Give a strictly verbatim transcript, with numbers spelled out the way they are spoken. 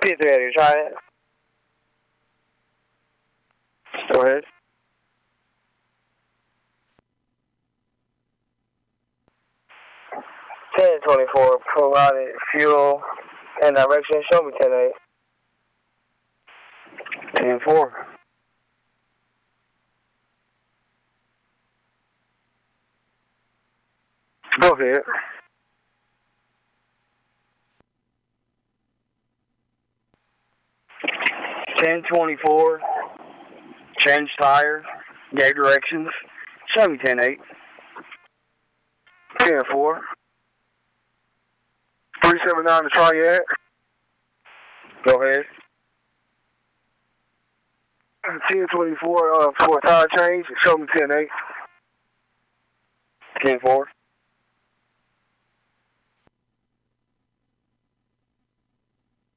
P three, you try it? Go ahead. ten twenty-four, provided fuel and direction. Show me ten eight. ten four. Go ahead. ten twenty-four. Change tire. Gave directions. Show me ten eight. ten four. three seven nine to Triad. Go ahead. ten twenty-four uh, for a tire change. Show me ten eight. ten four.